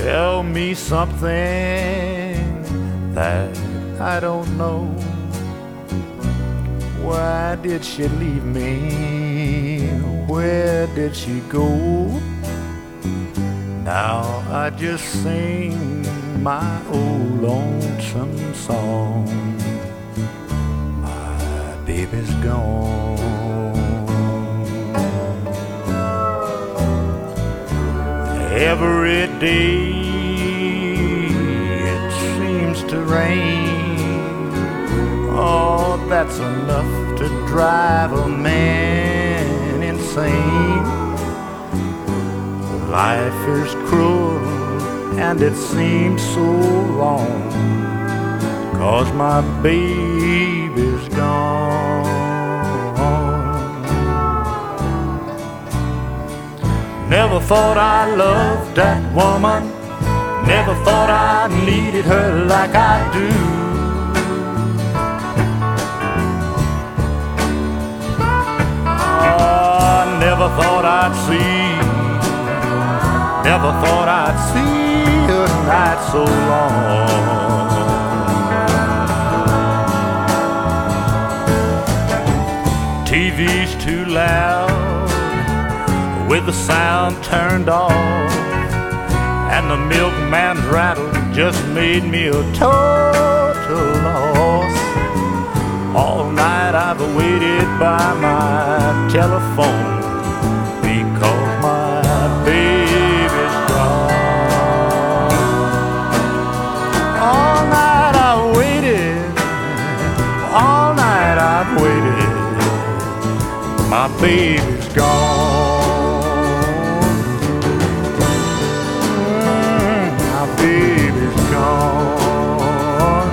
Tell me something that I don't know. Why did she leave me? Where did she go? Now I just sing my old lonesome song. My baby's gone. Every day it seems to rain. Oh, that's enough to drive a man insane. Life is cruel and it seems so wrong, 'cause my baby's gone. Never thought I loved that woman, never thought I needed her like I do. Never thought I'd see, never thought I'd see a night so long. TV's too loud with the sound turned off, and the milkman's rattle just made me a total loss. All night I've waited by my telephone because my baby's gone. All night I've waited, all night I've waited. My baby's gone. My baby's gone.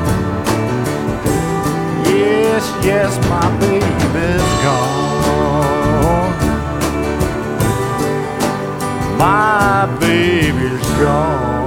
Yes, yes, my baby's gone. My baby's gone.